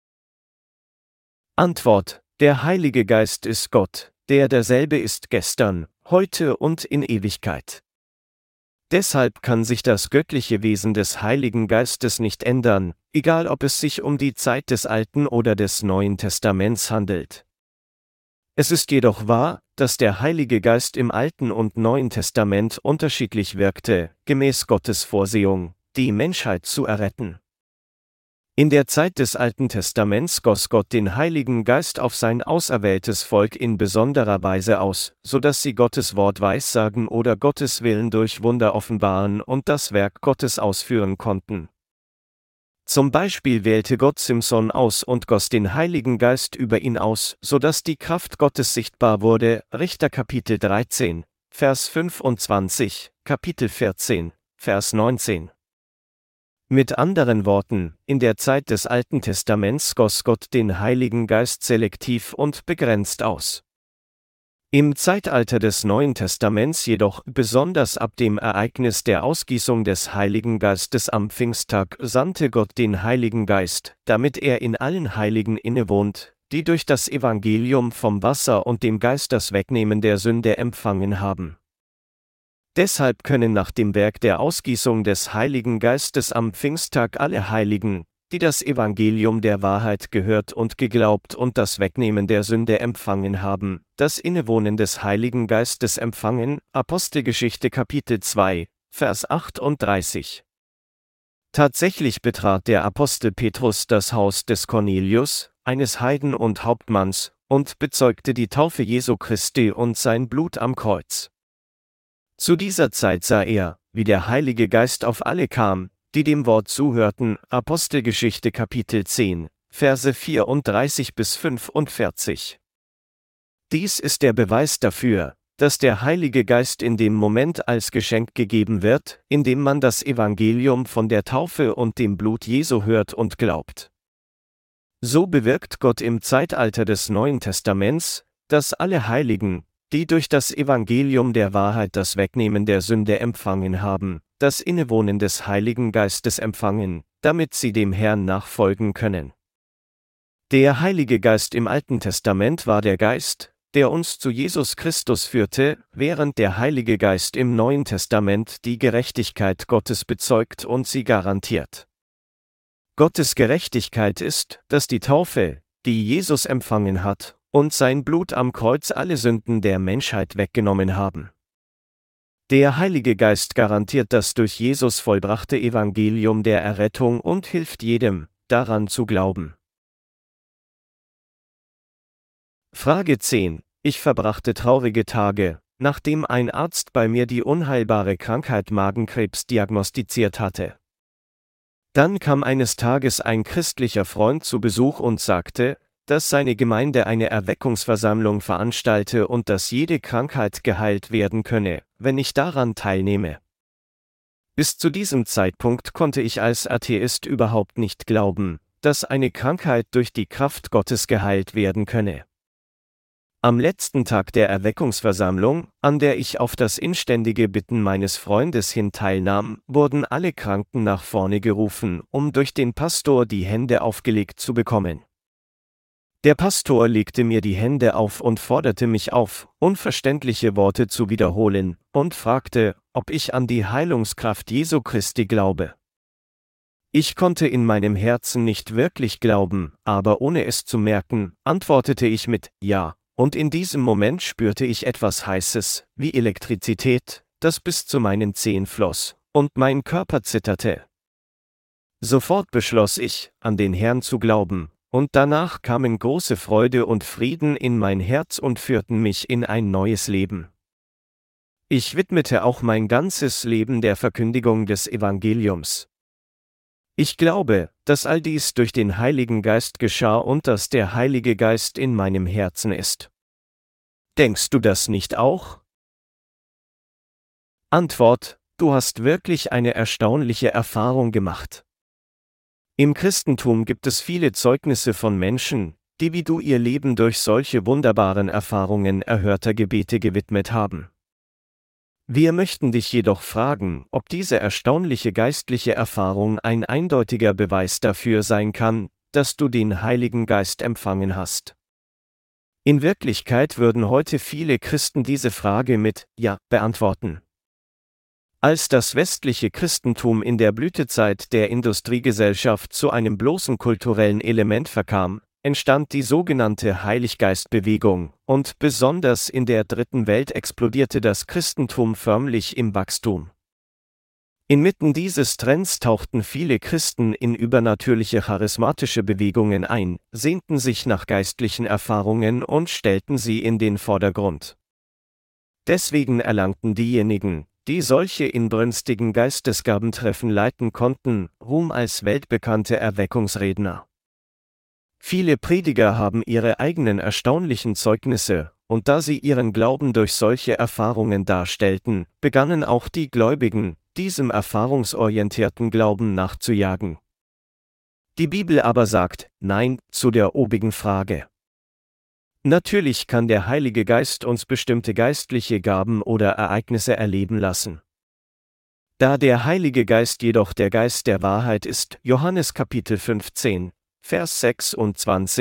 Antwort: Der Heilige Geist ist Gott, der derselbe ist gestern, heute und in Ewigkeit. Deshalb kann sich das göttliche Wesen des Heiligen Geistes nicht ändern, egal ob es sich um die Zeit des Alten oder des Neuen Testaments handelt. Es ist jedoch wahr, dass der Heilige Geist im Alten und Neuen Testament unterschiedlich wirkte, gemäß Gottes Vorsehung, die Menschheit zu erretten. In der Zeit des Alten Testaments goss Gott den Heiligen Geist auf sein auserwähltes Volk in besonderer Weise aus, so dass sie Gottes Wort weissagen oder Gottes Willen durch Wunder offenbaren und das Werk Gottes ausführen konnten. Zum Beispiel wählte Gott Simson aus und goss den Heiligen Geist über ihn aus, so dass die Kraft Gottes sichtbar wurde. Richter Kapitel dreizehn, Vers fünfundzwanzig, Kapitel vierzehn, Vers neunzehn. Mit anderen Worten, in der Zeit des Alten Testaments goss Gott den Heiligen Geist selektiv und begrenzt aus. Im Zeitalter des Neuen Testaments jedoch, besonders ab dem Ereignis der Ausgießung des Heiligen Geistes am Pfingsttag, sandte Gott den Heiligen Geist, damit er in allen Heiligen innewohnt, die durch das Evangelium vom Wasser und dem Geist das Wegnehmen der Sünde empfangen haben. Deshalb können nach dem Werk der Ausgießung des Heiligen Geistes am Pfingsttag alle Heiligen, die das Evangelium der Wahrheit gehört und geglaubt und das Wegnehmen der Sünde empfangen haben, das Innewohnen des Heiligen Geistes empfangen. Apostelgeschichte Kapitel zwei, Vers achtunddreißig. Tatsächlich betrat der Apostel Petrus das Haus des Cornelius, eines Heiden und Hauptmanns, und bezeugte die Taufe Jesu Christi und sein Blut am Kreuz. Zu dieser Zeit sah er, wie der Heilige Geist auf alle kam, die dem Wort zuhörten. Apostelgeschichte Kapitel zehn, Verse vierunddreißig bis fünfundvierzig. Dies ist der Beweis dafür, dass der Heilige Geist in dem Moment als Geschenk gegeben wird, in dem man das Evangelium von der Taufe und dem Blut Jesu hört und glaubt. So bewirkt Gott im Zeitalter des Neuen Testaments, dass alle Heiligen, die durch das Evangelium der Wahrheit das Wegnehmen der Sünde empfangen haben, das Innewohnen des Heiligen Geistes empfangen, damit sie dem Herrn nachfolgen können. Der Heilige Geist im Alten Testament war der Geist, der uns zu Jesus Christus führte, während der Heilige Geist im Neuen Testament die Gerechtigkeit Gottes bezeugt und sie garantiert. Gottes Gerechtigkeit ist, dass die Taufe, die Jesus empfangen hat, und sein Blut am Kreuz alle Sünden der Menschheit weggenommen haben. Der Heilige Geist garantiert das durch Jesus vollbrachte Evangelium der Errettung und hilft jedem, daran zu glauben. Frage zehn. Ich verbrachte traurige Tage, nachdem ein Arzt bei mir die unheilbare Krankheit Magenkrebs diagnostiziert hatte. Dann kam eines Tages ein christlicher Freund zu Besuch und sagte, dass seine Gemeinde eine Erweckungsversammlung veranstalte und dass jede Krankheit geheilt werden könne, wenn ich daran teilnehme. Bis zu diesem Zeitpunkt konnte ich als Atheist überhaupt nicht glauben, dass eine Krankheit durch die Kraft Gottes geheilt werden könne. Am letzten Tag der Erweckungsversammlung, an der ich auf das inständige Bitten meines Freundes hin teilnahm, wurden alle Kranken nach vorne gerufen, um durch den Pastor die Hände aufgelegt zu bekommen. Der Pastor legte mir die Hände auf und forderte mich auf, unverständliche Worte zu wiederholen, und fragte, ob ich an die Heilungskraft Jesu Christi glaube. Ich konnte in meinem Herzen nicht wirklich glauben, aber ohne es zu merken, antwortete ich mit Ja, und in diesem Moment spürte ich etwas Heißes, wie Elektrizität, das bis zu meinen Zehen floss, und mein Körper zitterte. Sofort beschloss ich, an den Herrn zu glauben, und danach kamen große Freude und Frieden in mein Herz und führten mich in ein neues Leben. Ich widmete auch mein ganzes Leben der Verkündigung des Evangeliums. Ich glaube, dass all dies durch den Heiligen Geist geschah und dass der Heilige Geist in meinem Herzen ist. Denkst du das nicht auch? Antwort: Du hast wirklich eine erstaunliche Erfahrung gemacht. Im Christentum gibt es viele Zeugnisse von Menschen, die wie du ihr Leben durch solche wunderbaren Erfahrungen erhörter Gebete gewidmet haben. Wir möchten dich jedoch fragen, ob diese erstaunliche geistliche Erfahrung ein eindeutiger Beweis dafür sein kann, dass du den Heiligen Geist empfangen hast. In Wirklichkeit würden heute viele Christen diese Frage mit Ja beantworten. Als das westliche Christentum in der Blütezeit der Industriegesellschaft zu einem bloßen kulturellen Element verkam, entstand die sogenannte Heiliggeistbewegung, und besonders in der Dritten Welt explodierte das Christentum förmlich im Wachstum. Inmitten dieses Trends tauchten viele Christen in übernatürliche charismatische Bewegungen ein, sehnten sich nach geistlichen Erfahrungen und stellten sie in den Vordergrund. Deswegen erlangten diejenigen, die solche inbrünstigen Geistesgabentreffen leiten konnten, Ruhm als weltbekannte Erweckungsredner. Viele Prediger haben ihre eigenen erstaunlichen Zeugnisse, und da sie ihren Glauben durch solche Erfahrungen darstellten, begannen auch die Gläubigen, diesem erfahrungsorientierten Glauben nachzujagen. Die Bibel aber sagt Nein zu der obigen Frage. Natürlich kann der Heilige Geist uns bestimmte geistliche Gaben oder Ereignisse erleben lassen. Da der Heilige Geist jedoch der Geist der Wahrheit ist, Johannes Kapitel fünfzehn, Vers sechsundzwanzig,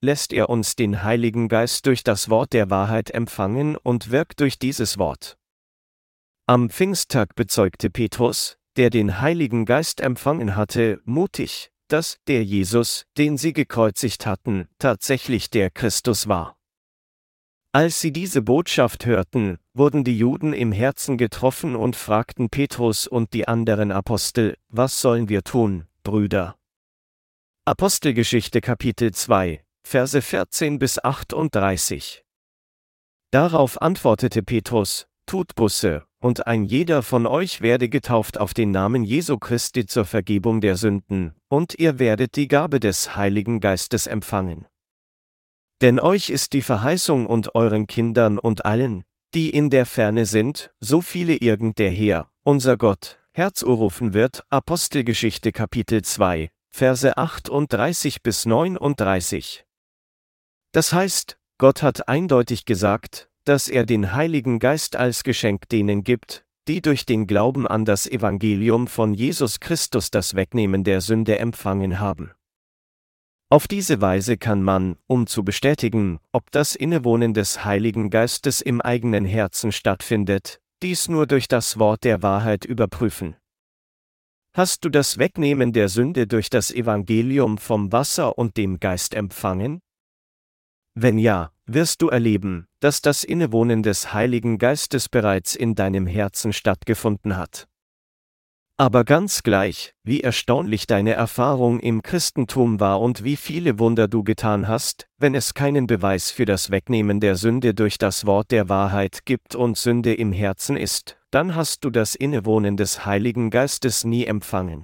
lässt er uns den Heiligen Geist durch das Wort der Wahrheit empfangen und wirkt durch dieses Wort. Am Pfingsttag bezeugte Petrus, der den Heiligen Geist empfangen hatte, mutig, dass der Jesus, den sie gekreuzigt hatten, tatsächlich der Christus war. Als sie diese Botschaft hörten, wurden die Juden im Herzen getroffen und fragten Petrus und die anderen Apostel: Was sollen wir tun, Brüder? Apostelgeschichte Kapitel zwei, Verse vierzehn bis achtunddreißig. Darauf antwortete Petrus: Tut Buße, und ein jeder von euch werde getauft auf den Namen Jesu Christi zur Vergebung der Sünden, und ihr werdet die Gabe des Heiligen Geistes empfangen. Denn euch ist die Verheißung und euren Kindern und allen, die in der Ferne sind, so viele irgend der Herr, unser Gott, herzurufen wird. Apostelgeschichte Kapitel zwei, Verse achtunddreißig bis neununddreißig. Das heißt, Gott hat eindeutig gesagt, dass er den Heiligen Geist als Geschenk denen gibt, die durch den Glauben an das Evangelium von Jesus Christus das Wegnehmen der Sünde empfangen haben. Auf diese Weise kann man, um zu bestätigen, ob das Innewohnen des Heiligen Geistes im eigenen Herzen stattfindet, dies nur durch das Wort der Wahrheit überprüfen. Hast du das Wegnehmen der Sünde durch das Evangelium vom Wasser und dem Geist empfangen? Wenn ja, wirst du erleben, dass das Innewohnen des Heiligen Geistes bereits in deinem Herzen stattgefunden hat. Aber ganz gleich, wie erstaunlich deine Erfahrung im Christentum war und wie viele Wunder du getan hast, wenn es keinen Beweis für das Wegnehmen der Sünde durch das Wort der Wahrheit gibt und Sünde im Herzen ist, dann hast du das Innewohnen des Heiligen Geistes nie empfangen.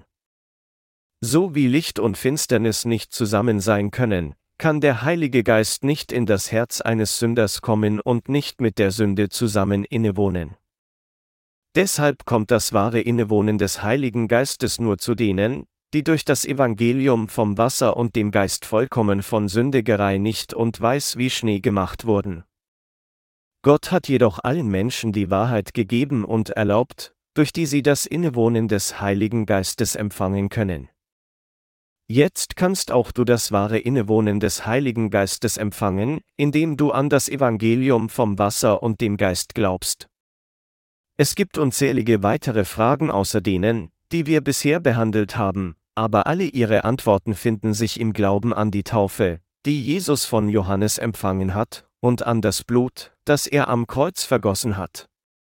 So wie Licht und Finsternis nicht zusammen sein können, kann der Heilige Geist nicht in das Herz eines Sünders kommen und nicht mit der Sünde zusammen innewohnen. Deshalb kommt das wahre Innewohnen des Heiligen Geistes nur zu denen, die durch das Evangelium vom Wasser und dem Geist vollkommen von Sünde gereinigt und weiß wie Schnee gemacht wurden. Gott hat jedoch allen Menschen die Wahrheit gegeben und erlaubt, durch die sie das Innewohnen des Heiligen Geistes empfangen können. Jetzt kannst auch du das wahre Innewohnen des Heiligen Geistes empfangen, indem du an das Evangelium vom Wasser und dem Geist glaubst. Es gibt unzählige weitere Fragen außer denen, die wir bisher behandelt haben, aber alle ihre Antworten finden sich im Glauben an die Taufe, die Jesus von Johannes empfangen hat, und an das Blut, das er am Kreuz vergossen hat.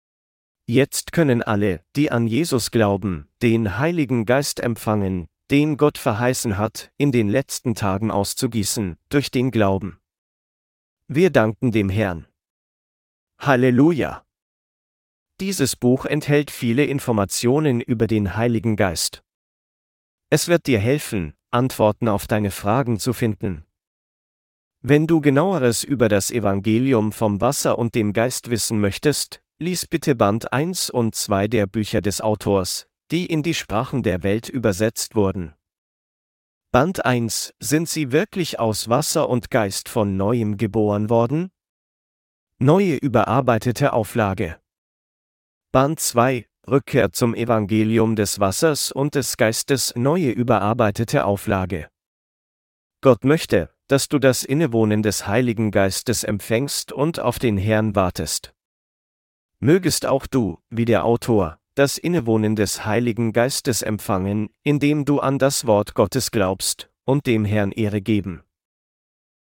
Jetzt können alle, die an Jesus glauben, den Heiligen Geist empfangen, den Gott verheißen hat, in den letzten Tagen auszugießen, durch den Glauben. Wir danken dem Herrn. Halleluja! Dieses Buch enthält viele Informationen über den Heiligen Geist. Es wird dir helfen, Antworten auf deine Fragen zu finden. Wenn du genaueres über das Evangelium vom Wasser und dem Geist wissen möchtest, lies bitte Band eins und zwei der Bücher des Autors, die in die Sprachen der Welt übersetzt wurden. Band eins: Sind sie wirklich aus Wasser und Geist von Neuem geboren worden? Neue überarbeitete Auflage. Band zwei: Rückkehr zum Evangelium des Wassers und des Geistes, neue überarbeitete Auflage. Gott möchte, dass du das Innewohnen des Heiligen Geistes empfängst und auf den Herrn wartest. Mögest auch du, wie der Autor, das Innewohnen des Heiligen Geistes empfangen, indem du an das Wort Gottes glaubst, und dem Herrn Ehre geben.